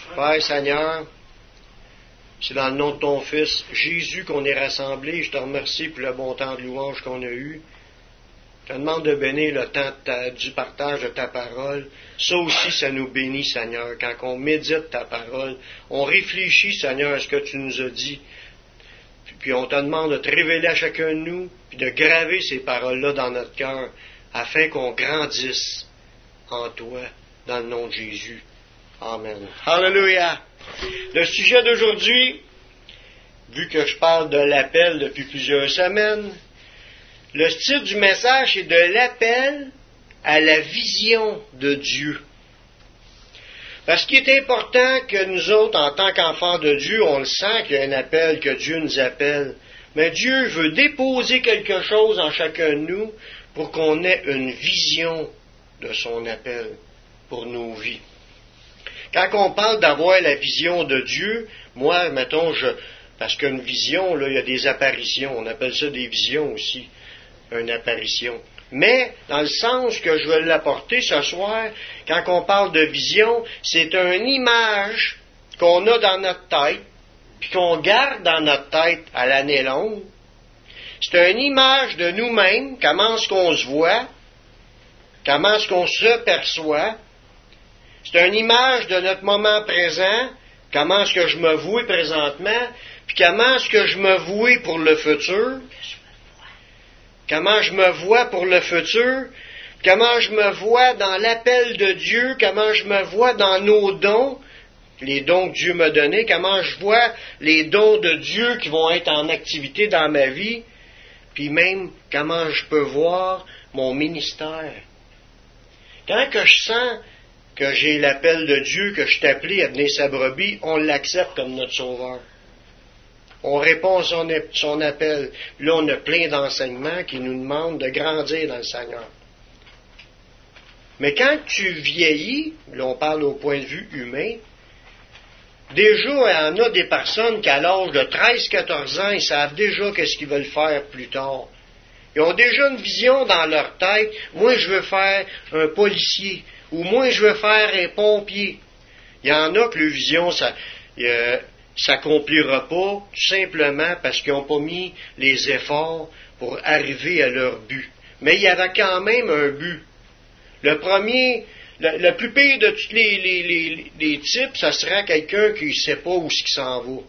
Père Seigneur, c'est dans le nom de ton Fils Jésus qu'on est rassemblés. Je te remercie pour le bon temps de louange qu'on a eu. Je te demande de bénir le temps du partage de ta parole. Ça aussi, ça nous bénit, Seigneur. Quand on médite ta parole, on réfléchit, Seigneur, à ce que tu nous as dit. Puis on te demande de te révéler à chacun de nous, puis de graver ces paroles-là dans notre cœur, afin qu'on grandisse en toi, dans le nom de Jésus. Amen. Hallelujah. Le sujet d'aujourd'hui, vu que je parle de l'appel depuis plusieurs semaines, le titre du message est de l'appel à la vision de Dieu. Parce qu'il est important que nous autres, en tant qu'enfants de Dieu, on le sent qu'il y a un appel, que Dieu nous appelle. Mais Dieu veut déposer quelque chose en chacun de nous pour qu'on ait une vision de son appel pour nos vies. Quand on parle d'avoir la vision de Dieu, moi, mettons, parce qu'une vision, là, il y a des apparitions, on appelle ça des visions aussi, une apparition. Mais, dans le sens que je veux l'apporter ce soir, quand on parle de vision, c'est une image qu'on a dans notre tête, puis qu'on garde dans notre tête à l'année longue. C'est une image de nous-mêmes, comment est-ce qu'on se voit, comment est-ce qu'on se perçoit. C'est une image de notre moment présent, comment est-ce que je me vois présentement, puis comment est-ce que je me vois pour le futur. Comment je me vois pour le futur, comment je me vois dans l'appel de Dieu, comment je me vois dans nos dons, les dons que Dieu m'a donnés, comment je vois les dons de Dieu qui vont être en activité dans ma vie, puis même comment je peux voir mon ministère. Quand que je sens que j'ai l'appel de Dieu, que je suis appelé à devenir sa brebis, on l'accepte comme notre sauveur. On répond à son appel. Là, on a plein d'enseignements qui nous demandent de grandir dans le Seigneur. Mais quand tu vieillis, là on parle au point de vue humain, déjà, il y en a des personnes qui, à l'âge de 13-14 ans, ils savent déjà qu'est-ce qu'ils veulent faire plus tard. Ils ont déjà une vision dans leur tête. Moi, je veux faire un policier. Ou moi, je veux faire un pompier. Il y en a que leur vision, ça s'accomplira pas, tout simplement parce qu'ils n'ont pas mis les efforts pour arriver à leur but. Mais il y avait quand même un but. Le premier, le plus pire de tous les types, ça serait quelqu'un qui ne sait pas où ce qui s'en va.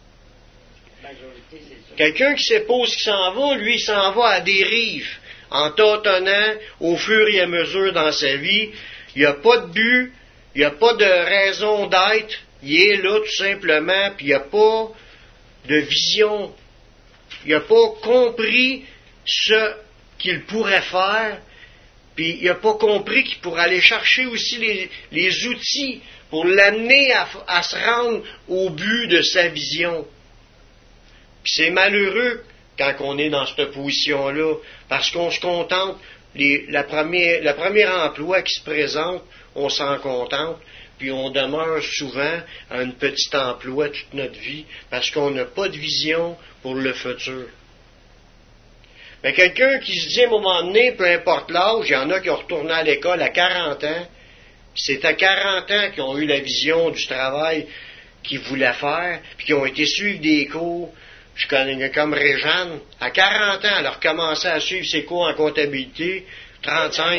Quelqu'un qui ne sait pas où ce qui s'en va, lui, il s'en va à dérive, en tâtonnant au fur et à mesure dans sa vie. Il n'y a pas de but, il n'y a pas de raison d'être. Il est là tout simplement, puis il n'y a pas de vision. Il n'a pas compris ce qu'il pourrait faire, puis il n'a pas compris qu'il pourrait aller chercher aussi les outils pour l'amener à se rendre au but de sa vision. Puis c'est malheureux quand on est dans cette position-là, parce qu'on se contente, le premier emploi qui se présente, on s'en contente, puis on demeure souvent à un petit emploi toute notre vie, parce qu'on n'a pas de vision pour le futur. Mais quelqu'un qui se dit à un moment donné, peu importe l'âge, il y en a qui ont retourné à l'école à 40 ans, c'est à 40 ans qu'ils ont eu la vision du travail qu'ils voulaient faire, puis qui ont été suivre des cours. Je connais comme Réjeanne, à 40 ans, elle a recommencé à suivre ses cours en comptabilité, 35.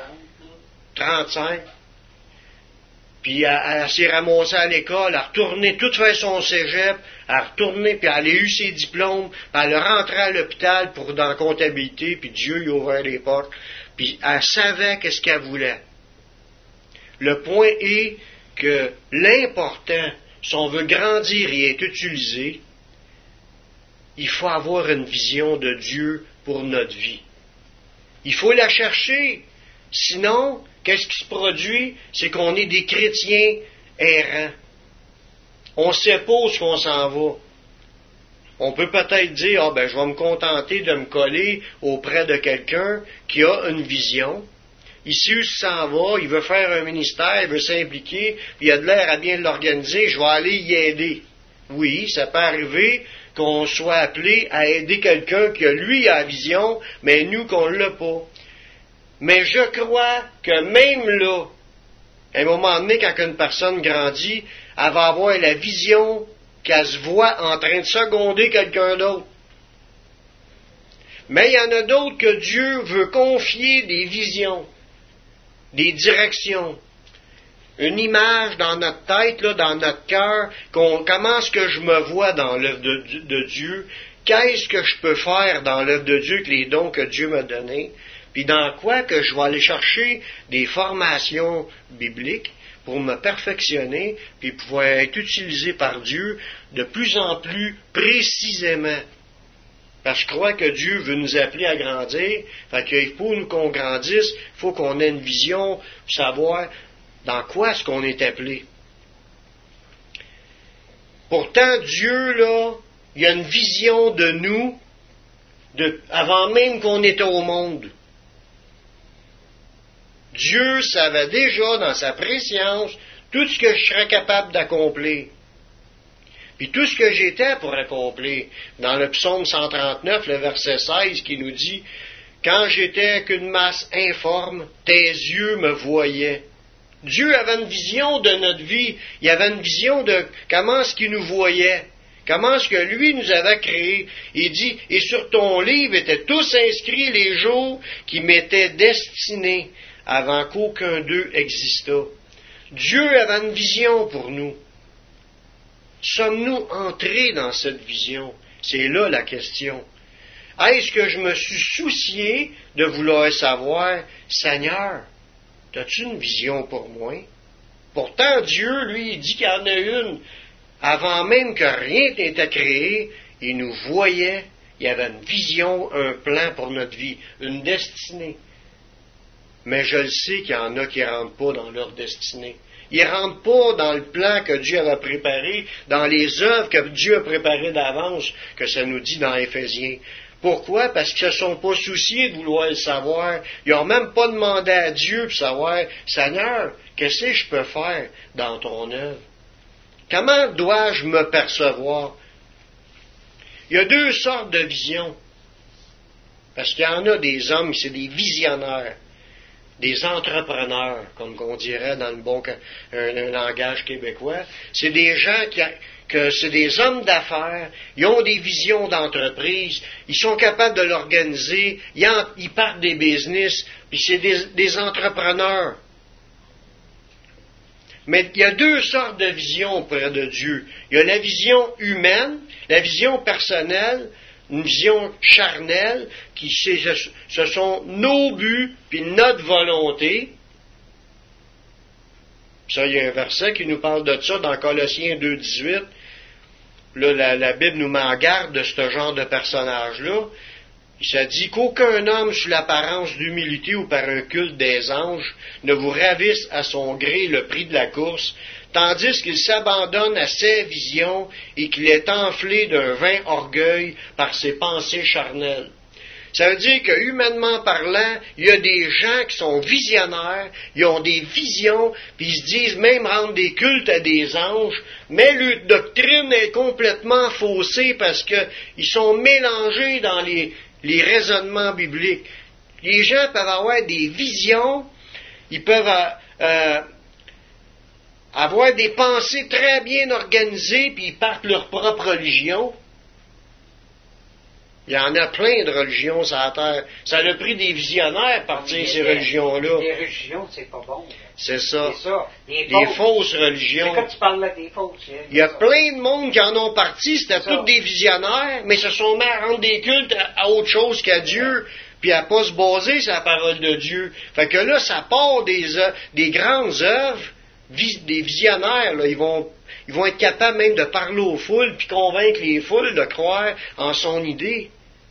Puis elle s'est ramassée à l'école, elle a retourné tout fait son cégep, elle a retourné, puis elle a eu ses diplômes, puis elle a rentré à l'hôpital dans la comptabilité, puis Dieu lui a ouvert les portes, puis elle savait qu'est-ce qu'elle voulait. Le point est que l'important, si on veut grandir et être utilisé, il faut avoir une vision de Dieu pour notre vie. Il faut la chercher. Sinon, qu'est-ce qui se produit? C'est qu'on est des chrétiens errants. On ne sait pas où on s'en va. On peut peut-être dire, je vais me contenter de me coller auprès de quelqu'un qui a une vision. Ici où il s'en va, il veut faire un ministère, il veut s'impliquer, puis il a de l'air à bien l'organiser, je vais aller y aider. Oui, ça peut arriver qu'on soit appelé à aider quelqu'un qui, lui, a la vision, mais nous, qu'on ne l'a pas. Mais je crois que même là, À un moment donné, quand une personne grandit, elle va avoir la vision qu'elle se voit en train de seconder quelqu'un d'autre. Mais il y en a d'autres que Dieu veut confier des visions, des directions, une image dans notre tête, là, dans notre cœur, comment est-ce que je me vois dans l'œuvre de Dieu, qu'est-ce que je peux faire dans l'œuvre de Dieu avec les dons que Dieu m'a donnés, puis dans quoi que je vais aller chercher des formations bibliques pour me perfectionner, puis pouvoir être utilisé par Dieu de plus en plus précisément. Parce que je crois que Dieu veut nous appeler à grandir, fait qu'il faut qu'on grandisse, il faut qu'on ait une vision, savoir dans quoi est-ce qu'on est appelé. Pourtant, Dieu, là, il a une vision de nous avant même qu'on était au monde. Dieu savait déjà dans sa préscience tout ce que je serais capable d'accomplir. Puis tout ce que j'étais pour accomplir. Dans le psaume 139, le verset 16, qui nous dit « Quand j'étais qu'une masse informe, tes yeux me voyaient. » Dieu avait une vision de notre vie. Il avait une vision de comment est-ce qu'il nous voyait. Comment est-ce que lui nous avait créés. Il dit « Et sur ton livre étaient tous inscrits les jours qui m'étaient destinés avant qu'aucun d'eux existât. » Dieu avait une vision pour nous. Sommes-nous entrés dans cette vision? C'est là la question. Est-ce que je me suis soucié de vouloir savoir, Seigneur, as-tu une vision pour moi? Pourtant, Dieu, lui, il dit qu'il y en a une. Avant même que rien n'était créé, il nous voyait, il y avait une vision, un plan pour notre vie, une destinée. Mais je le sais qu'il y en a qui ne rentrent pas dans leur destinée. Ils ne rentrent pas dans le plan que Dieu avait préparé, dans les œuvres que Dieu a préparées d'avance, que ça nous dit dans Éphésiens. Pourquoi? Parce qu'ils ne se sont pas souciés de vouloir le savoir. Ils n'ont même pas demandé à Dieu pour savoir, Seigneur, qu'est-ce que je peux faire dans ton œuvre? Comment dois-je me percevoir? Il y a deux sortes de visions. Parce qu'il y en a des hommes, c'est des visionnaires. Des entrepreneurs, comme on dirait dans un langage québécois. C'est des gens que c'est des hommes d'affaires, ils ont des visions d'entreprise, ils sont capables de l'organiser, ils partent des business, puis c'est des entrepreneurs. Mais il y a deux sortes de visions auprès de Dieu. Il y a la vision humaine, la vision personnelle, une vision charnelle, ce sont nos buts, puis notre volonté. Ça, il y a un verset qui nous parle de ça dans Colossiens 2,18. Là, la Bible nous met en garde de ce genre de personnage-là. Ça dit qu'aucun homme sous l'apparence d'humilité ou par un culte des anges ne vous ravisse à son gré le prix de la course, tandis qu'il s'abandonne à ses visions et qu'il est enflé d'un vain orgueil par ses pensées charnelles. Ça veut dire que, humainement parlant, il y a des gens qui sont visionnaires, ils ont des visions, puis ils se disent même rendre des cultes à des anges, mais leur doctrine est complètement faussée parce qu'ils sont mélangés dans les raisonnements bibliques. Les gens peuvent avoir des visions, ils peuvent avoir des pensées très bien organisées, puis ils partent leur propre religion. Il y en a plein de religions sur la terre. Ça a pris des visionnaires partir ces religions-là. Les religions, c'est pas bon. C'est ça. C'est ça. Des fausses religions. Mais quand tu parles là des fausses, il y a plein de monde qui en ont parti, c'était tous des visionnaires, mais se sont mis à rendre des cultes à autre chose qu'à Dieu, puis à pas se baser sur la parole de Dieu. Fait que là, ça part des grandes œuvres, des visionnaires, là, ils vont être capables même de parler aux foules, puis convaincre les foules de croire en son idée.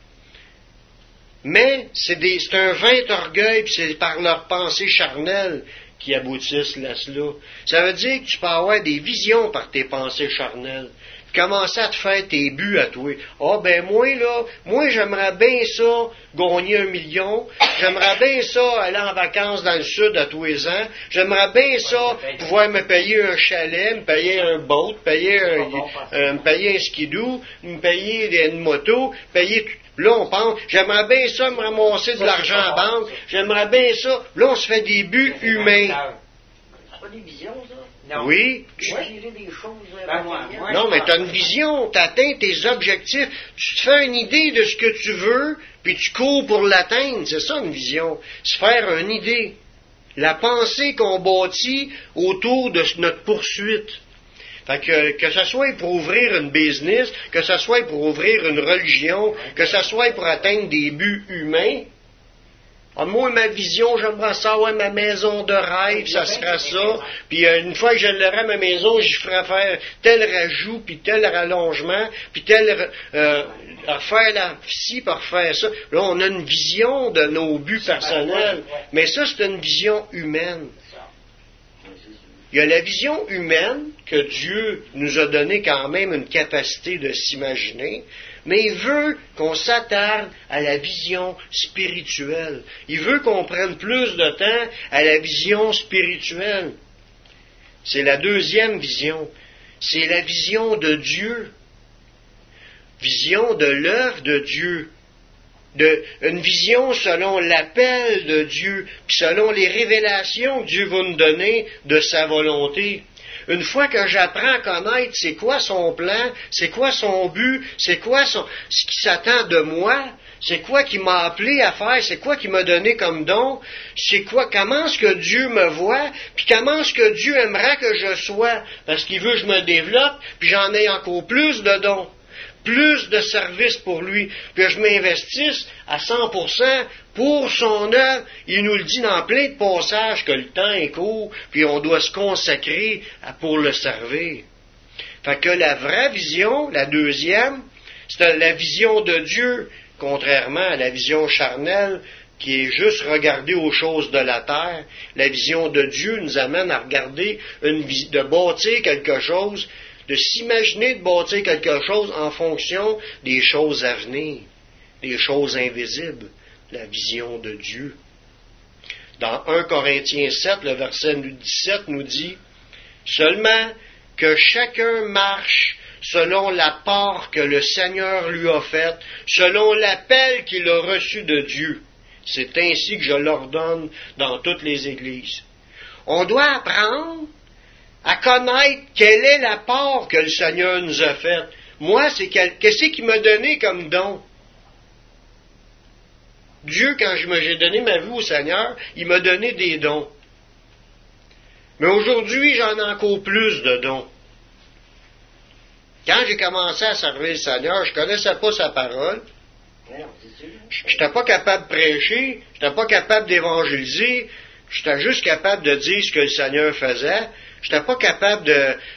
Mais c'est un vain orgueil, puis c'est par leur pensée charnelle qui aboutissent à cela. Ça veut dire que tu peux avoir des visions par tes pensées charnelles. Commencer à te faire tes buts à toi. Ah ben moi j'aimerais bien ça, gagner 1 million. J'aimerais bien ça, aller en vacances dans le sud à tous les ans. J'aimerais bien ça, pouvoir me payer un chalet, me payer un boat, me payer un skidoo, me payer une moto, payer tout. Là, on pense, j'aimerais bien ça me ramasser de l'argent en banque, j'aimerais bien ça. Là, on se fait des buts humains. pas des visions, ça? Non. Oui. Moi, j'ai des choses... moi, Non, mais tu as une vision, tu atteins tes objectifs, tu te fais une idée de ce que tu veux, puis tu cours pour l'atteindre. C'est ça une vision. Se faire une idée. La pensée qu'on bâtit autour de notre poursuite. Fait que ce soit pour ouvrir une business, que ce soit pour ouvrir une religion, que ce soit pour atteindre des buts humains. Ah, moi, ma vision, j'aimerais ça, ouais, ma maison de rêve, ça sera ça. Puis une fois que je l'aurai, ma maison, j'y ferai faire tel rajout, puis tel rallongement, puis tel refaire ci, puis refaire ça. Là, on a une vision de nos buts personnels. Mais ça, c'est une vision humaine. Il y a la vision humaine que Dieu nous a donné quand même une capacité de s'imaginer, mais il veut qu'on s'attarde à la vision spirituelle. Il veut qu'on prenne plus de temps à la vision spirituelle. C'est la deuxième vision. C'est la vision de Dieu. Vision de l'œuvre de Dieu. Une vision selon l'appel de Dieu, puis selon les révélations que Dieu va nous donner de sa volonté. Une fois que j'apprends à connaître c'est quoi son plan, c'est quoi son but, c'est quoi ce qui s'attend de moi, c'est quoi qu'il m'a appelé à faire, c'est quoi qu'il m'a donné comme don, comment est-ce que Dieu me voit, puis comment est-ce que Dieu aimerait que je sois, parce qu'il veut que je me développe, puis j'en ai encore plus de dons. Plus de services pour lui, que je m'investisse à 100% pour son œuvre. Il nous le dit dans plein de passages que le temps est court, puis on doit se consacrer pour le servir. Fait que la vraie vision, la deuxième, c'est la vision de Dieu, contrairement à la vision charnelle, qui est juste regarder aux choses de la terre. La vision de Dieu nous amène à regarder, de bâtir quelque chose, de s'imaginer de bâtir quelque chose en fonction des choses à venir, des choses invisibles, la vision de Dieu. Dans 1 Corinthiens 7, le verset 17 nous dit « Seulement que chacun marche selon la part que le Seigneur lui a faite, selon l'appel qu'il a reçu de Dieu. C'est ainsi que je l'ordonne dans toutes les églises. » On doit apprendre à connaître quelle est la part que le Seigneur nous a faite. Moi, qu'est-ce qu'il m'a donné comme don? Dieu, quand j'ai donné ma vie au Seigneur, il m'a donné des dons. Mais aujourd'hui, j'en ai encore plus de dons. Quand j'ai commencé à servir le Seigneur, je ne connaissais pas sa parole. Je n'étais pas capable de prêcher, je n'étais pas capable d'évangéliser, j'étais juste capable de dire ce que le Seigneur faisait. Je n'étais pas capable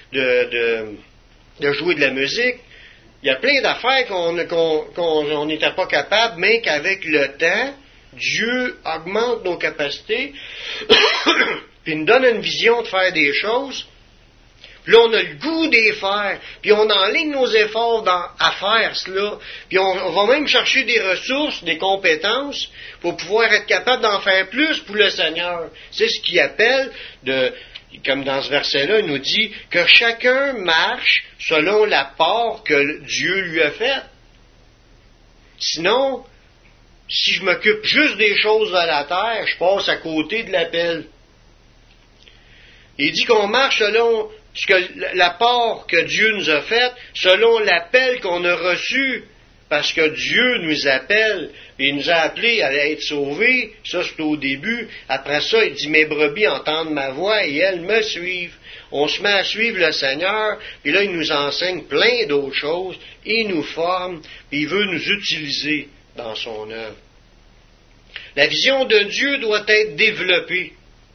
de jouer de la musique. Il y a plein d'affaires qu'on n'était pas capable, mais qu'avec le temps, Dieu augmente nos capacités, puis nous donne une vision de faire des choses. Puis là, on a le goût d'y faire, puis on enligne nos efforts à faire cela, puis on va même chercher des ressources, des compétences, pour pouvoir être capable d'en faire plus pour le Seigneur. C'est ce qu'il appelle comme dans ce verset-là, il nous dit que chacun marche selon la part que Dieu lui a faite. Sinon, si je m'occupe juste des choses de la terre, je passe à côté de l'appel. Il dit qu'on marche selon la part que Dieu nous a faite, selon l'appel qu'on a reçu, parce que Dieu nous appelle, et il nous a appelés à être sauvés. Ça, c'est au début. Après ça, il dit, mes brebis entendent ma voix et elles me suivent. On se met à suivre le Seigneur, et là, il nous enseigne plein d'autres choses, il nous forme, et il veut nous utiliser dans son œuvre. La vision de Dieu doit être développée.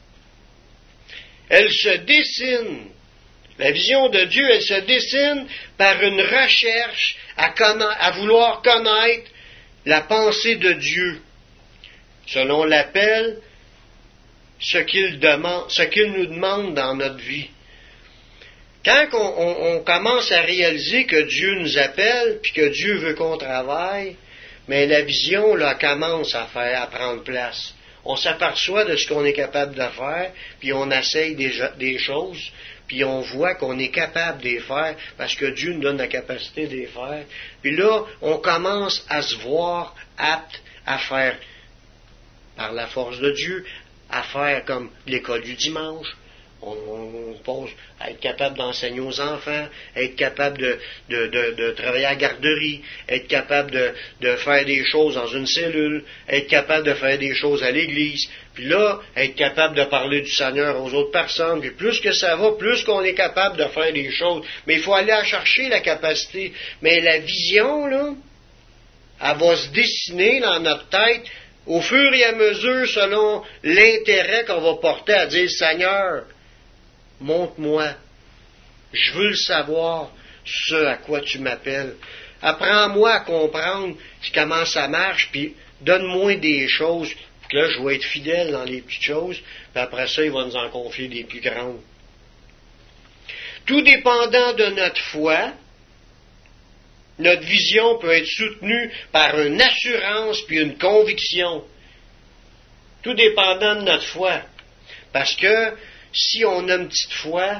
Elle se dessine. La vision de Dieu, elle se dessine par une recherche à vouloir connaître la pensée de Dieu, selon l'appel, ce qu'il nous demande dans notre vie. Quand on commence à réaliser que Dieu nous appelle, puis que Dieu veut qu'on travaille, mais la vision là commence à prendre place. On s'aperçoit de ce qu'on est capable de faire, puis on essaye des choses, puis on voit qu'on est capable de les faire, parce que Dieu nous donne la capacité de les faire. Puis là, on commence à se voir apte à faire, par la force de Dieu, à faire comme l'école du dimanche. On pense à être capable d'enseigner aux enfants, être capable de travailler à la garderie, être capable de faire des choses dans une cellule, être capable de faire des choses à l'église, puis là, être capable de parler du Seigneur aux autres personnes, puis plus que ça va, plus qu'on est capable de faire des choses. Mais il faut aller à chercher la capacité. Mais la vision, là, elle va se dessiner dans notre tête au fur et à mesure selon l'intérêt qu'on va porter à dire, Seigneur, montre-moi, je veux le savoir, ce à quoi tu m'appelles. Apprends-moi à comprendre comment ça marche, puis donne-moi des choses, puis là, je vais être fidèle dans les petites choses, puis après ça, il va nous en confier des plus grandes. Tout dépendant de notre foi, notre vision peut être soutenue par une assurance puis une conviction. Tout dépendant de notre foi. Parce que si on a une petite foi,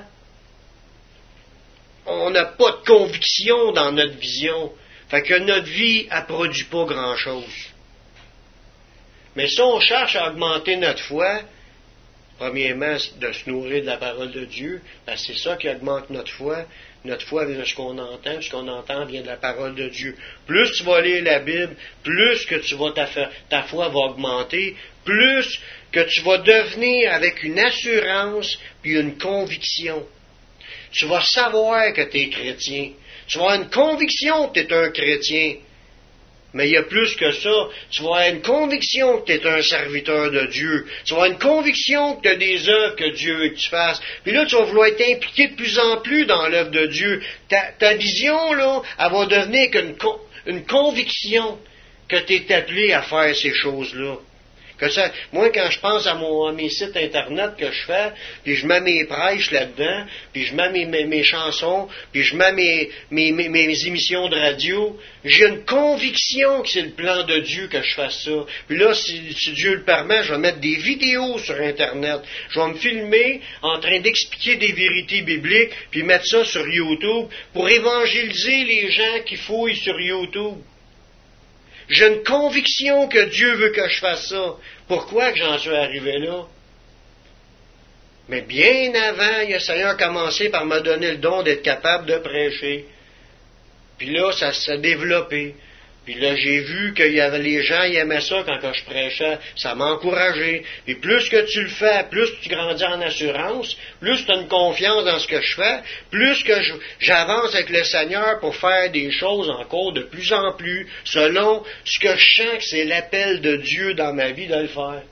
on n'a pas de conviction dans notre vision. Fait que notre vie, elle ne produit pas grand-chose. Mais si on cherche à augmenter notre foi, premièrement, de se nourrir de la parole de Dieu, parce que c'est ça qui augmente notre foi. Notre foi vient de ce qu'on entend, ce qu'on entend vient de la parole de Dieu. Plus tu vas lire la Bible, plus que ta foi va augmenter, plus que tu vas devenir avec une assurance puis une conviction. Tu vas savoir que tu es chrétien. Tu vas avoir une conviction que tu es un chrétien. Mais il y a plus que ça. Tu vas avoir une conviction que tu es un serviteur de Dieu. Tu vas avoir une conviction que tu as des œuvres que Dieu veut que tu fasses. Puis là, tu vas vouloir être impliqué de plus en plus dans l'œuvre de Dieu. Ta vision, là, elle va devenir une conviction que tu es appelé à faire ces choses-là. Moi, quand je pense à mes sites Internet que je fais, puis je mets mes prêches là-dedans, puis je mets mes chansons, puis je mets mes émissions de radio, j'ai une conviction que c'est le plan de Dieu que je fasse ça. Puis là, si Dieu le permet, je vais mettre des vidéos sur Internet. Je vais me filmer en train d'expliquer des vérités bibliques, puis mettre ça sur YouTube pour évangéliser les gens qui fouillent sur YouTube. J'ai une conviction que Dieu veut que je fasse ça. Pourquoi que j'en suis arrivé là? Mais bien avant, le Seigneur a commencé par me donner le don d'être capable de prêcher. Puis là, ça s'est développé. Puis là, j'ai vu que les gens ils aimaient ça quand je prêchais. Ça m'a encouragé. Puis plus que tu le fais, plus tu grandis en assurance, plus tu as une confiance dans ce que je fais, plus que j'avance avec le Seigneur pour faire des choses encore de plus en plus, selon ce que je sens que c'est l'appel de Dieu dans ma vie de le faire.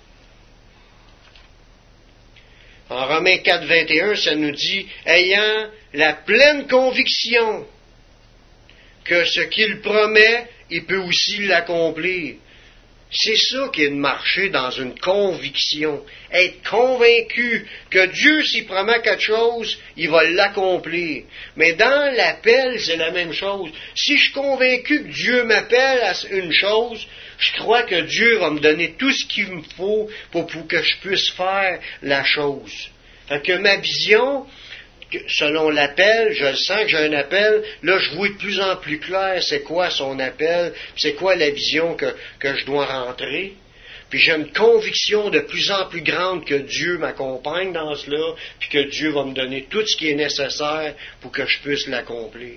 En Romains 4, 21, ça nous dit, ayant la pleine conviction que ce qu'il promet, il peut aussi l'accomplir. C'est ça qui est de marcher dans une conviction. Être convaincu que Dieu, s'il promet quelque chose, il va l'accomplir. Mais dans l'appel, c'est la même chose. Si je suis convaincu que Dieu m'appelle à une chose, je crois que Dieu va me donner tout ce qu'il me faut pour que je puisse faire la chose. Fait que ma vision, selon l'appel, je sens que j'ai un appel, là je vois de plus en plus clair c'est quoi son appel, c'est quoi la vision que je dois rentrer. Puis j'ai une conviction de plus en plus grande que Dieu m'accompagne dans cela, puis que Dieu va me donner tout ce qui est nécessaire pour que je puisse l'accomplir.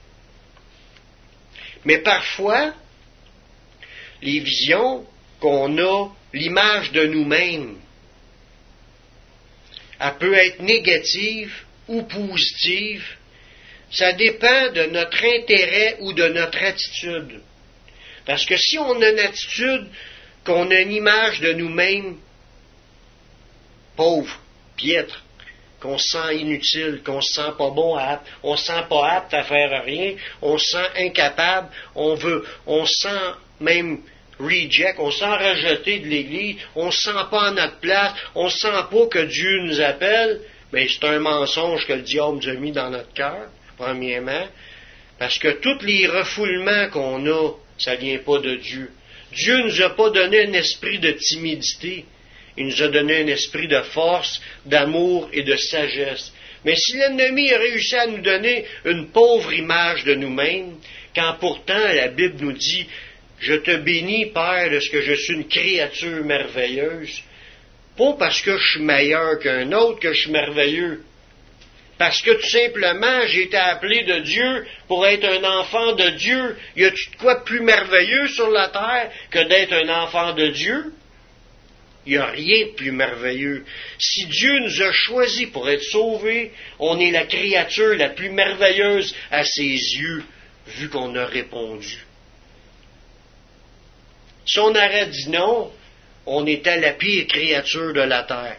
Mais parfois, les visions qu'on a, l'image de nous-mêmes, elle peut être négative ou positive, ça dépend de notre intérêt ou de notre attitude. Parce que si on a une attitude qu'on a une image de nous-mêmes pauvre, piètre, qu'on se sent inutile, qu'on se sent pas bon, on se sent pas apte à faire rien, on se sent incapable, on se sent même reject, on se sent rejeté de l'Église, on se sent pas à notre place, on se sent pas que Dieu nous appelle. Mais c'est un mensonge que le diable nous a mis dans notre cœur, premièrement, parce que tous les refoulements qu'on a, ça vient pas de Dieu. Dieu ne nous a pas donné un esprit de timidité, il nous a donné un esprit de force, d'amour et de sagesse. Mais si l'ennemi a réussi à nous donner une pauvre image de nous-mêmes, quand pourtant la Bible nous dit « Je te bénis, Père, parce que je suis une créature merveilleuse », Pas parce que je suis meilleur qu'un autre que je suis merveilleux. Parce que tout simplement, j'ai été appelé de Dieu pour être un enfant de Dieu. Y a-tu de quoi de plus merveilleux sur la terre que d'être un enfant de Dieu? Il n'y a rien de plus merveilleux. Si Dieu nous a choisis pour être sauvés, on est la créature la plus merveilleuse à ses yeux, vu qu'on a répondu. Si on aurait dit non, on était la pire créature de la terre.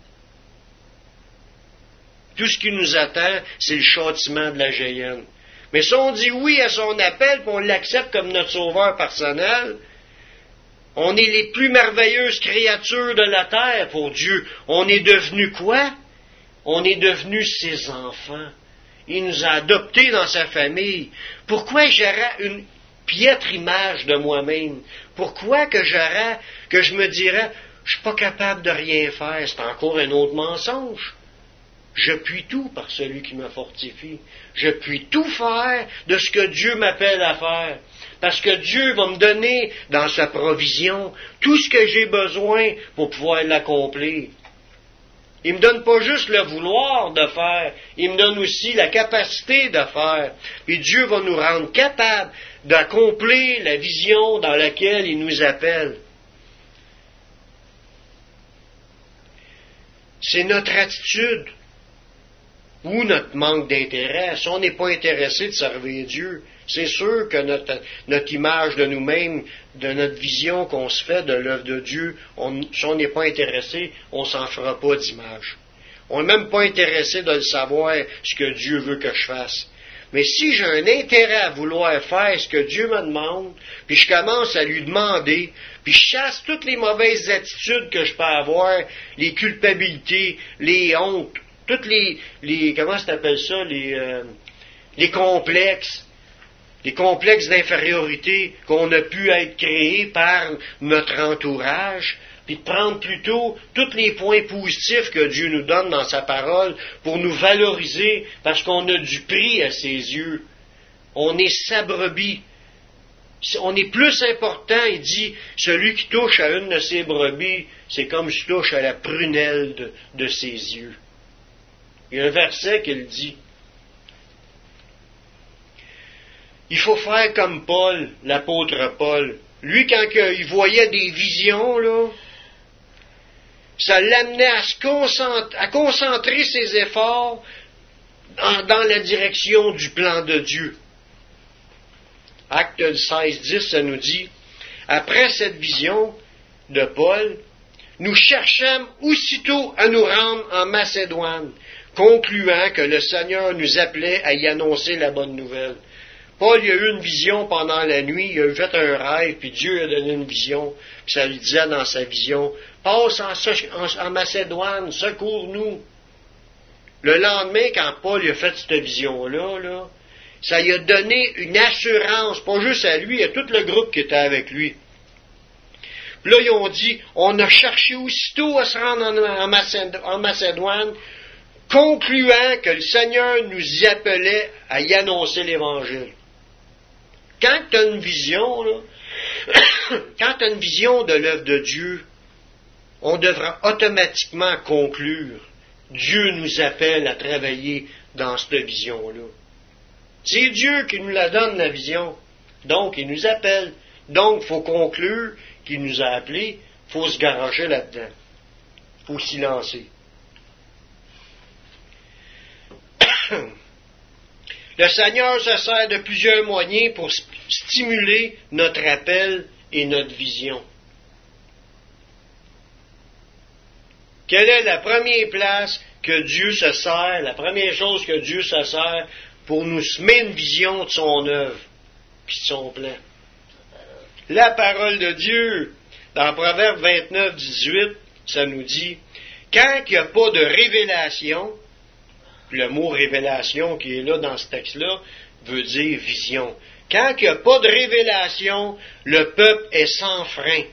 Tout ce qui nous attend, c'est le châtiment de la géhenne. Mais si on dit oui à son appel, puis on l'accepte comme notre sauveur personnel, on est les plus merveilleuses créatures de la terre pour Dieu. On est devenu quoi? On est devenu ses enfants. Il nous a adoptés dans sa famille. Pourquoi j'aurais une piètre image de moi-même? Pourquoi que je me dirais, je suis pas capable de rien faire? C'est encore un autre mensonge. Je puis tout par celui qui me fortifie. Je puis tout faire de ce que Dieu m'appelle à faire. Parce que Dieu va me donner dans sa provision tout ce que j'ai besoin pour pouvoir l'accomplir. Il me donne pas juste le vouloir de faire, il me donne aussi la capacité de faire. Et Dieu va nous rendre capables d'accomplir la vision dans laquelle il nous appelle. C'est notre attitude ou notre manque d'intérêt. Si on n'est pas intéressé de servir Dieu, c'est sûr que notre image de nous-mêmes, de notre vision qu'on se fait de l'œuvre de Dieu, si on n'est pas intéressé, on ne s'en fera pas d'image. On n'est même pas intéressé de le savoir ce que Dieu veut que je fasse. Mais si j'ai un intérêt à vouloir faire ce que Dieu me demande, puis je commence à lui demander, puis je chasse toutes les mauvaises attitudes que je peux avoir, les culpabilités, les hontes, toutes les comment ça s'appelle ça, les complexes d'infériorité qu'on a pu être créés par notre entourage, puis de prendre plutôt tous les points positifs que Dieu nous donne dans sa parole pour nous valoriser parce qu'on a du prix à ses yeux. On est sa brebis. On est plus important, il dit, celui qui touche à une de ses brebis, c'est comme si tu touches à la prunelle de ses yeux. Il y a un verset qui le dit. Il faut faire comme Paul, l'apôtre Paul. Lui, quand il voyait des visions, là, ça l'amenait à concentrer ses efforts dans la direction du plan de Dieu. Acte 16-10, ça nous dit, après cette vision de Paul, nous cherchâmes aussitôt à nous rendre en Macédoine, concluant que le Seigneur nous appelait à y annoncer la bonne nouvelle. Paul, il a eu une vision pendant la nuit, il a fait un rêve, puis Dieu lui a donné une vision, puis ça lui disait dans sa vision, passe en Macédoine, secours-nous. Le lendemain, quand Paul a fait cette vision-là, ça lui a donné une assurance, pas juste à lui, à tout le groupe qui était avec lui. Puis là, ils ont dit, on a cherché aussitôt à se rendre en Macédoine, concluant que le Seigneur nous y appelait à y annoncer l'Évangile. Quand tu as une vision, là, quand tu as une vision de l'œuvre de Dieu, on devra automatiquement conclure. Dieu nous appelle à travailler dans cette vision-là. C'est Dieu qui nous la donne, la vision. Donc, il nous appelle. Donc, il faut conclure qu'il nous a appelés. Il faut se garocher là-dedans. Il faut s'y lancer. Le Seigneur se sert de plusieurs moyens pour stimuler notre appel et notre vision. Quelle est la première place que Dieu se sert, la première chose que Dieu se sert pour nous semer une vision de son œuvre puis de son plan? La parole de Dieu. Dans Proverbe 29, 18, ça nous dit, quand il n'y a pas de révélation, le mot révélation qui est là dans ce texte-là veut dire vision. Quand il n'y a pas de révélation, le peuple est sans frein.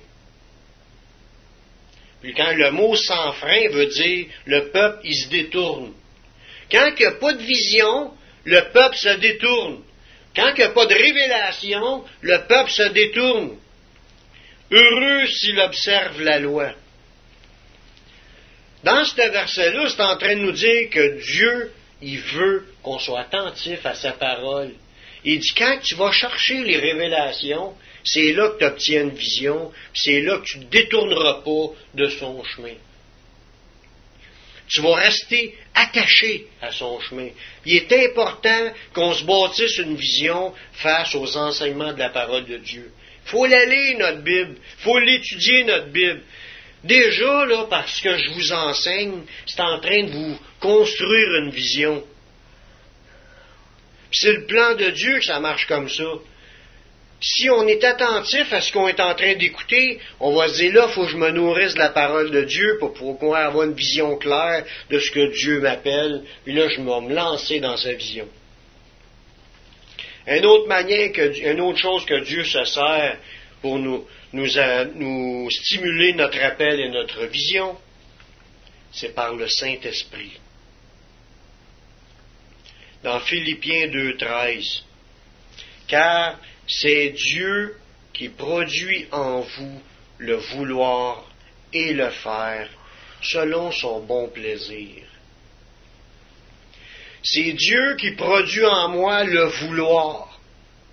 Puis quand le mot sans frein veut dire le peuple, il se détourne. Quand il n'y a pas de vision, le peuple se détourne. Quand il n'y a pas de révélation, le peuple se détourne. Heureux s'il observe la loi. Dans ce verset-là, c'est en train de nous dire que Dieu, il veut qu'on soit attentif à sa parole. Il dit, quand tu vas chercher les révélations, c'est là que tu obtiens une vision, c'est là que tu ne te détourneras pas de son chemin. Tu vas rester attaché à son chemin. Il est important qu'on se bâtisse une vision face aux enseignements de la parole de Dieu. Il faut la lire, notre Bible. Il faut l'étudier, notre Bible. Déjà, là, parce que je vous enseigne, c'est en train de vous construire une vision. Puis c'est le plan de Dieu que ça marche comme ça. Si on est attentif à ce qu'on est en train d'écouter, on va se dire là, il faut que je me nourrisse de la parole de Dieu pour pouvoir avoir une vision claire de ce que Dieu m'appelle. Puis là, je vais me lancer dans sa vision. Une autre chose que Dieu se sert pour nous stimuler notre appel et notre vision, c'est par le Saint-Esprit. Dans Philippiens 2,13, car c'est Dieu qui produit en vous le vouloir et le faire selon son bon plaisir. C'est Dieu qui produit en moi le vouloir.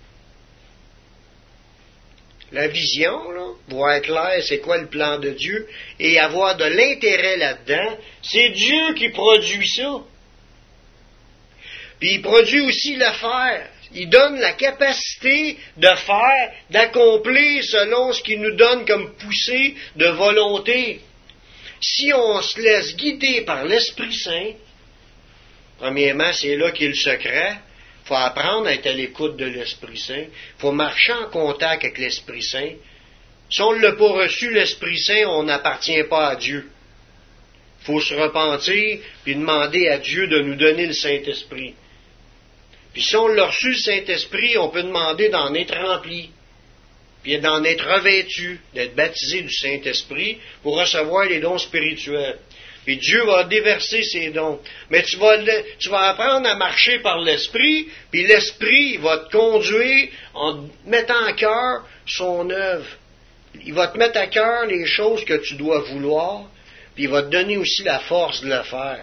La vision, là, voir clair c'est quoi le plan de Dieu et avoir de l'intérêt là-dedans, c'est Dieu qui produit ça. Puis il produit aussi le faire. Il donne la capacité de faire, d'accomplir selon ce qu'il nous donne comme poussée de volonté. Si on se laisse guider par l'Esprit Saint, premièrement, c'est là qu'est le secret. Il faut apprendre à être à l'écoute de l'Esprit Saint. Il faut marcher en contact avec l'Esprit Saint. Si on ne l'a pas reçu, l'Esprit Saint, on n'appartient pas à Dieu. Il faut se repentir puis demander à Dieu de nous donner le Saint-Esprit. Puis si on l'a reçu, le Saint-Esprit, on peut demander d'en être rempli, puis d'en être revêtu, d'être baptisé du Saint-Esprit pour recevoir les dons spirituels. Puis Dieu va déverser ses dons. Mais tu vas apprendre à marcher par l'Esprit, puis l'Esprit va te conduire en mettant à cœur son œuvre. Il va te mettre à cœur les choses que tu dois vouloir, puis il va te donner aussi la force de le faire.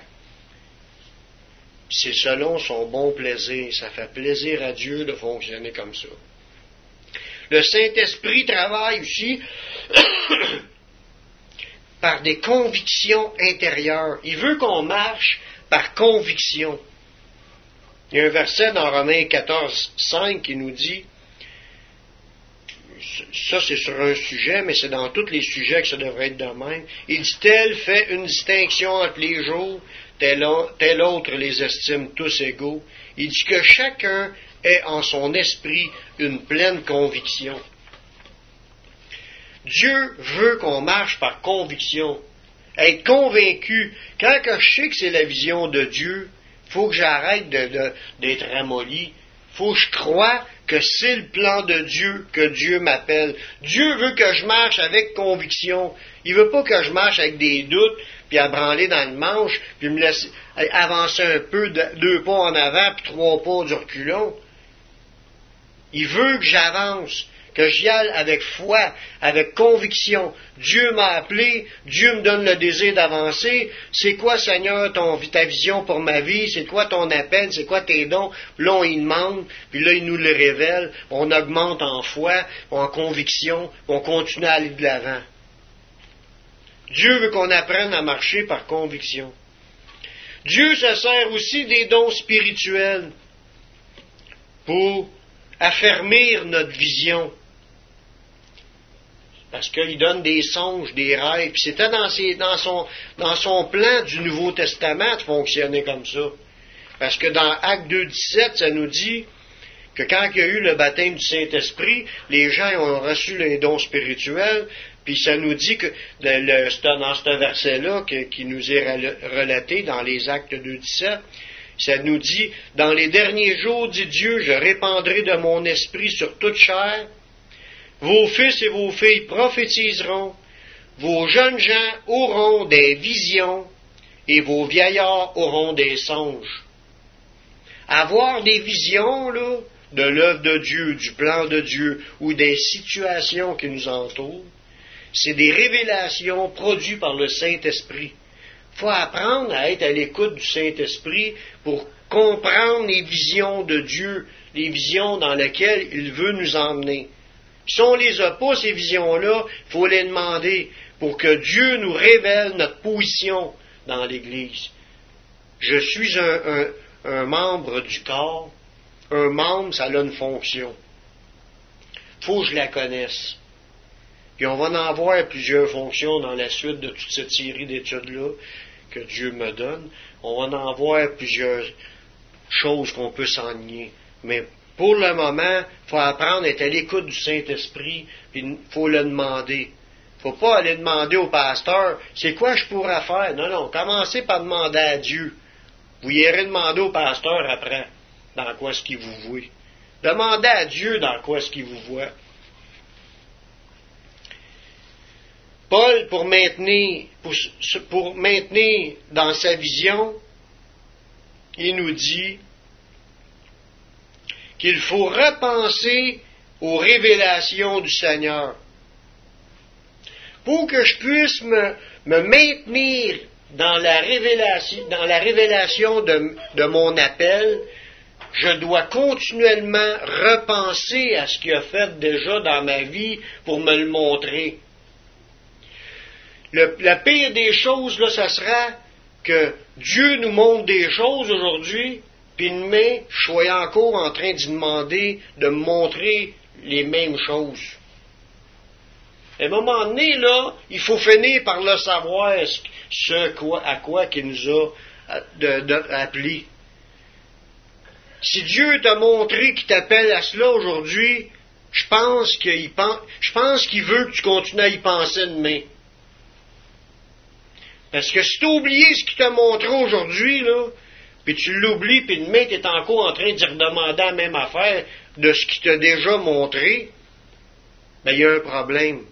C'est selon son bon plaisir. Ça fait plaisir à Dieu de fonctionner comme ça. Le Saint-Esprit travaille aussi par des convictions intérieures. Il veut qu'on marche par conviction. Il y a un verset dans Romains 14, 5 qui nous dit, ça c'est sur un sujet, mais c'est dans tous les sujets que ça devrait être de même. Il dit, tel fait une distinction entre les jours, tel autre les estime tous égaux. Il dit que chacun ait en son esprit une pleine conviction. Dieu veut qu'on marche par conviction. Être convaincu. Quand je sais que c'est la vision de Dieu, il faut que j'arrête d'être ramolli. Il faut que je croie que c'est le plan de Dieu, que Dieu m'appelle. Dieu veut que je marche avec conviction. Il veut pas que je marche avec des doutes, puis à branler dans le manche, puis me laisser avancer un peu, 2 pas en avant, puis 3 pas du reculon. Il veut que j'avance, que j'y aille avec foi, avec conviction. Dieu m'a appelé, Dieu me donne le désir d'avancer. C'est quoi, Seigneur, ta vision pour ma vie? C'est quoi ton appel? C'est quoi tes dons? Puis là, on y demande, puis là, il nous le révèle. On augmente en foi, en conviction, on continue à aller de l'avant. Dieu veut qu'on apprenne à marcher par conviction. Dieu se sert aussi des dons spirituels pour affermir notre vision. Parce qu'il donne des songes, des rêves. Puis c'était dans son plan du Nouveau Testament de fonctionner comme ça. Parce que dans Actes 2,17, ça nous dit que quand il y a eu le baptême du Saint-Esprit, les gens ont reçu les dons spirituels. Puis ça nous dit que dans ce verset-là qui nous est relaté dans les Actes 2,17, ça nous dit, dans les derniers jours, dit Dieu, je répandrai de mon esprit sur toute chair. Vos fils et vos filles prophétiseront. Vos jeunes gens auront des visions et vos vieillards auront des songes. Avoir des visions, là, de l'œuvre de Dieu, du plan de Dieu ou des situations qui nous entourent, c'est des révélations produites par le Saint-Esprit. faut apprendre à être à l'écoute du Saint-Esprit pour comprendre les visions de Dieu, les visions dans lesquelles il veut nous emmener. Si on ne les a pas, ces visions-là, il faut les demander pour que Dieu nous révèle notre position dans l'Église. Je suis un membre du corps. Un membre, ça a une fonction. Il faut que je la connaisse. Puis on va en avoir plusieurs fonctions dans la suite de toute cette série d'études-là que Dieu me donne. On va en avoir plusieurs choses qu'on peut s'enligner. Mais pour le moment, il faut apprendre à être à l'écoute du Saint-Esprit, puis il faut le demander. Il ne faut pas aller demander au pasteur, c'est quoi je pourrais faire? Non, non, commencez par demander à Dieu. Vous irez demander au pasteur après, dans quoi est-ce qu'il vous voit. Demandez à Dieu dans quoi est-ce qu'il vous voit. Paul, pour maintenir dans sa vision, il nous dit qu'il faut repenser aux révélations du Seigneur. Pour que je puisse me maintenir dans la révélation de mon appel, je dois continuellement repenser à ce qu'il a fait déjà dans ma vie pour me le montrer. La pire des choses, là, ça sera que Dieu nous montre des choses aujourd'hui, puis demain, je sois encore en train d'y demander de me montrer les mêmes choses. À un moment donné, là, il faut finir par le savoir à quoi qu'il nous a appelé. Si Dieu t'a montré qu'il t'appelle à cela aujourd'hui, je pense qu'il veut que tu continues à y penser demain. Parce que si tu as oublié ce qu'il t'a montré aujourd'hui, là, puis tu l'oublies, puis demain tu es encore en train d'y redemander la même affaire de ce qu'il t'a déjà montré, ben il y a un problème.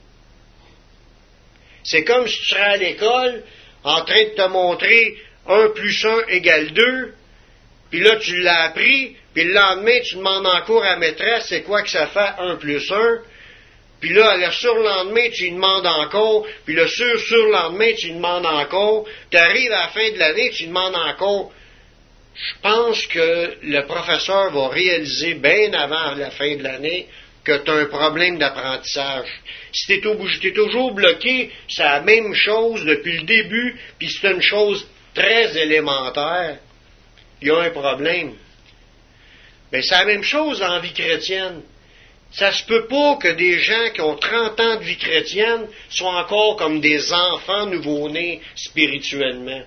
C'est comme si tu serais à l'école en train de te montrer 1 plus 1 égale 2, puis là tu l'as appris, puis le lendemain tu demandes encore à la maîtresse c'est quoi que ça fait 1 plus 1, puis là, le surlendemain, tu lui demandes encore, puis le surlendemain, tu lui demandes encore, tu arrives à la fin de l'année, tu lui demandes encore. Je pense que le professeur va réaliser bien avant la fin de l'année que tu as un problème d'apprentissage. Si tu es toujours bloqué, c'est la même chose depuis le début, puis c'est une chose très élémentaire, il y a un problème. Mais c'est la même chose en vie chrétienne. Ça se peut pas que des gens qui ont 30 ans de vie chrétienne soient encore comme des enfants nouveau-nés spirituellement.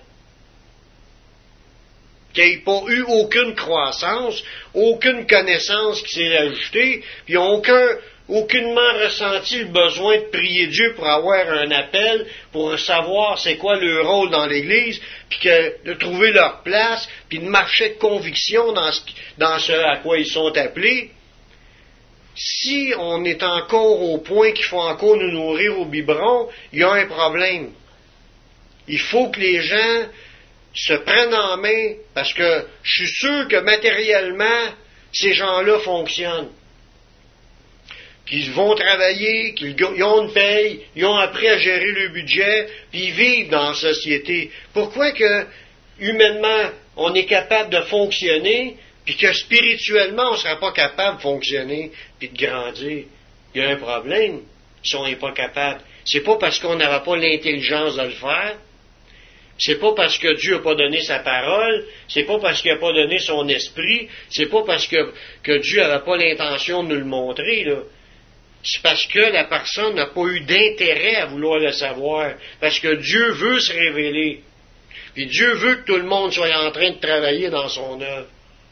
Qui n'aient pas eu aucune croissance, aucune connaissance qui s'est ajoutée, puis n'ont aucunement ressenti le besoin de prier Dieu pour avoir un appel, pour savoir c'est quoi leur rôle dans l'Église, puis de trouver leur place, puis de marcher de conviction dans ce à quoi ils sont appelés. Si on est encore au point qu'il faut encore nous nourrir au biberon, il y a un problème. Il faut que les gens se prennent en main, parce que je suis sûr que matériellement, ces gens-là fonctionnent. Qu'ils vont travailler, qu'ils ont une paye, ils ont appris à gérer le budget, puis ils vivent dans la société. Pourquoi que, humainement, on est capable de fonctionner, puis que spirituellement, on ne sera pas capable de fonctionner puis de grandir? Il y a un problème si on n'est pas capable. C'est pas parce qu'on n'aura pas l'intelligence de le faire. C'est pas parce que Dieu n'a pas donné sa parole. C'est pas parce qu'il n'a pas donné son esprit. C'est pas parce que Dieu n'avait pas l'intention de nous le montrer, là. C'est parce que la personne n'a pas eu d'intérêt à vouloir le savoir. Parce que Dieu veut se révéler. Puis Dieu veut que tout le monde soit en train de travailler dans son œuvre.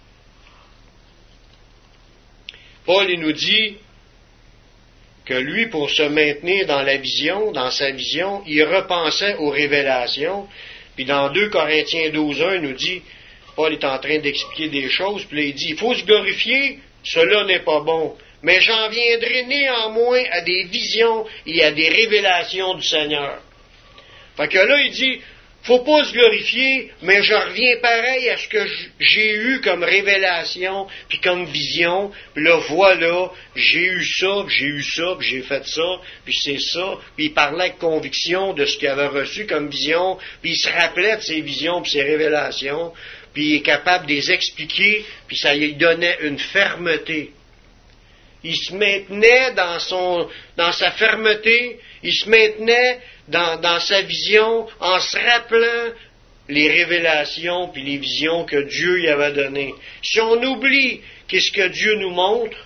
Paul, il nous dit que lui, pour se maintenir dans sa vision, il repensait aux révélations. Puis dans 2 Corinthiens 12:1, il nous dit, Paul est en train d'expliquer des choses, puis là, il dit, il faut se glorifier, cela n'est pas bon. Mais j'en viendrai néanmoins à des visions et à des révélations du Seigneur. Fait que là, il dit, faut pas se glorifier, mais je reviens pareil à ce que j'ai eu comme révélation, puis comme vision, puis là, voilà, j'ai eu ça, puis j'ai fait ça, puis c'est ça, puis il parlait avec conviction de ce qu'il avait reçu comme vision, puis il se rappelait de ses visions, puis ses révélations, puis il est capable de les expliquer, puis ça lui donnait une fermeté. Il se maintenait dans sa fermeté, il se maintenait dans sa vision en se rappelant les révélations puis les visions que Dieu lui avait données. Si on oublie qu'est-ce que Dieu nous montre,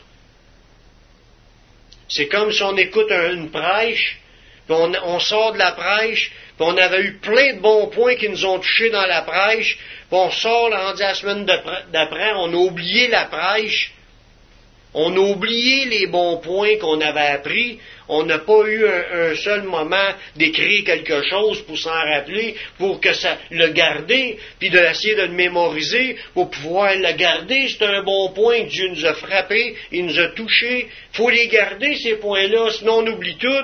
c'est comme si on écoute une prêche, puis on sort de la prêche, puis on avait eu plein de bons points qui nous ont touchés dans la prêche, puis on sort, rendu la semaine d'après, on a oublié la prêche, on a oublié les bons points qu'on avait appris. On n'a pas eu un seul moment d'écrire quelque chose pour s'en rappeler, pour que ça le garder, puis d'essayer de le mémoriser, pour pouvoir le garder. C'est un bon point que Dieu nous a frappé, il nous a touchés. Il faut les garder, ces points-là, sinon on oublie tout.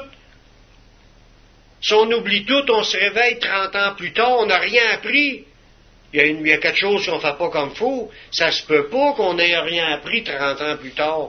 Si on oublie tout, on se réveille 30 ans plus tard, on n'a rien appris. Il y a quelque chose qu'on ne fait pas comme il faut. Ça se peut pas qu'on n'ait rien appris 30 ans plus tard.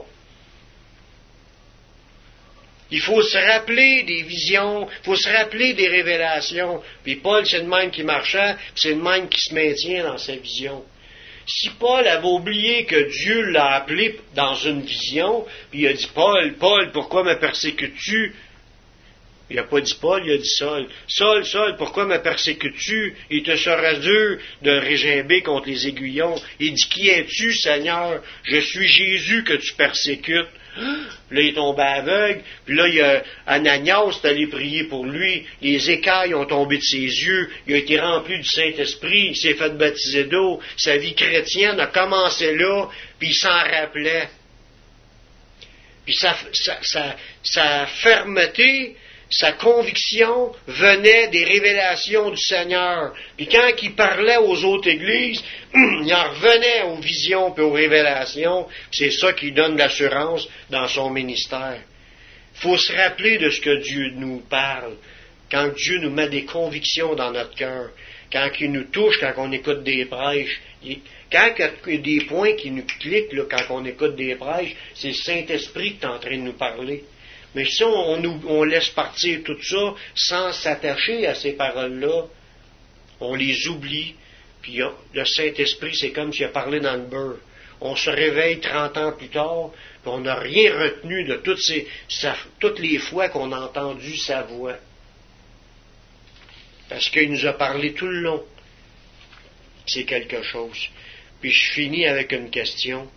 Il faut se rappeler des visions, il faut se rappeler des révélations. Puis Paul, c'est le même qui marchait, puis c'est le même qui se maintient dans sa vision. Si Paul avait oublié que Dieu l'a appelé dans une vision, puis il a dit, Paul, pourquoi me persécutes-tu? Il n'a pas dit Paul, il a dit Saul. Saul, pourquoi me persécutes-tu? Il te sera dur de régimber contre les aiguillons. Il dit, qui es-tu, Seigneur? Je suis Jésus que tu persécutes. Là, il est tombé aveugle. Puis là, il y a Ananias est allé prier pour lui. Les écailles ont tombé de ses yeux. Il a été rempli du Saint-Esprit. Il s'est fait baptiser d'eau. Sa vie chrétienne a commencé là, puis il s'en rappelait. Puis sa fermeté, sa conviction venait des révélations du Seigneur. Puis quand il parlait aux autres églises, il en revenait aux visions et aux révélations. C'est ça qui donne l'assurance dans son ministère. Il faut se rappeler de ce que Dieu nous parle. Quand Dieu nous met des convictions dans notre cœur, quand il nous touche, quand on écoute des prêches, quand il y a des points qui nous cliquent là, quand on écoute des prêches, c'est le Saint-Esprit qui est en train de nous parler. Mais si on laisse partir tout ça sans s'attacher à ces paroles-là, on les oublie, puis le Saint-Esprit, c'est comme s'il a parlé dans le beurre. On se réveille 30 ans plus tard, puis on n'a rien retenu de toutes les fois qu'on a entendu sa voix. Parce qu'il nous a parlé tout le long. C'est quelque chose. Puis je finis avec une question.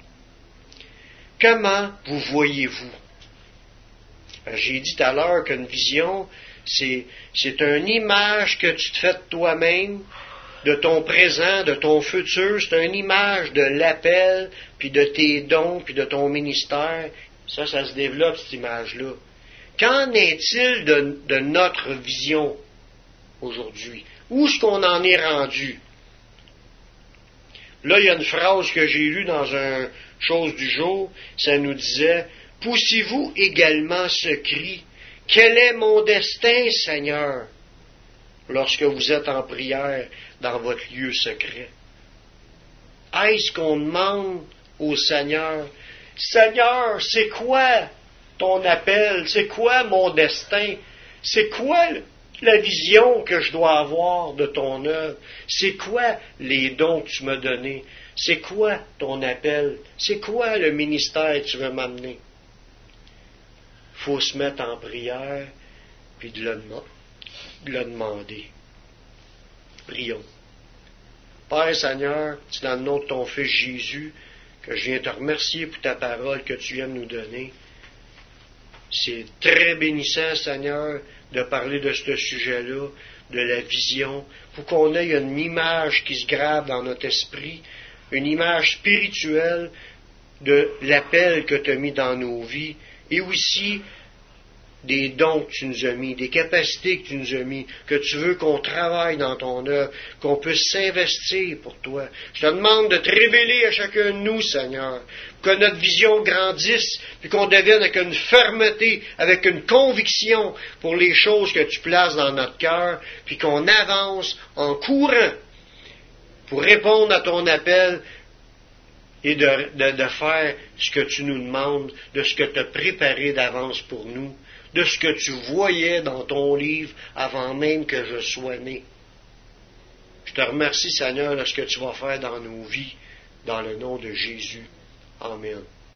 Comment vous voyez-vous? J'ai dit tout à l'heure qu'une vision, c'est une image que tu te fais de toi-même, de ton présent, de ton futur. C'est une image de l'appel, puis de tes dons, puis de ton ministère. Ça se développe, cette image-là. Qu'en est-il de notre vision aujourd'hui? Où est-ce qu'on en est rendu? Là, il y a une phrase que j'ai lue dans un chose du jour. Ça nous disait... Poussez-vous également ce cri, « Quel est mon destin, Seigneur? » lorsque vous êtes en prière dans votre lieu secret. Est-ce qu'on demande au Seigneur, « Seigneur, c'est quoi ton appel? C'est quoi mon destin? C'est quoi la vision que je dois avoir de ton œuvre? C'est quoi les dons que tu m'as donnés? C'est quoi ton appel? C'est quoi le ministère que tu veux m'amener? » Il faut se mettre en prière, puis de le demander. Prions. Père Seigneur, c'est dans le nom de ton Fils Jésus que je viens te remercier pour ta parole que tu viens de nous donner. C'est très bénissant, Seigneur, de parler de ce sujet-là, de la vision, pour qu'on ait une image qui se grave dans notre esprit, une image spirituelle de l'appel que tu as mis dans nos vies, et aussi des dons que tu nous as mis, des capacités que tu nous as mis, que tu veux qu'on travaille dans ton œuvre, qu'on puisse s'investir pour toi. Je te demande de te révéler à chacun de nous, Seigneur, que notre vision grandisse, puis qu'on devienne avec une fermeté, avec une conviction pour les choses que tu places dans notre cœur, puis qu'on avance en courant pour répondre à ton appel et de faire ce que tu nous demandes, de ce que tu as préparé d'avance pour nous, de ce que tu voyais dans ton livre avant même que je sois né. Je te remercie, Seigneur, de ce que tu vas faire dans nos vies, dans le nom de Jésus. Amen.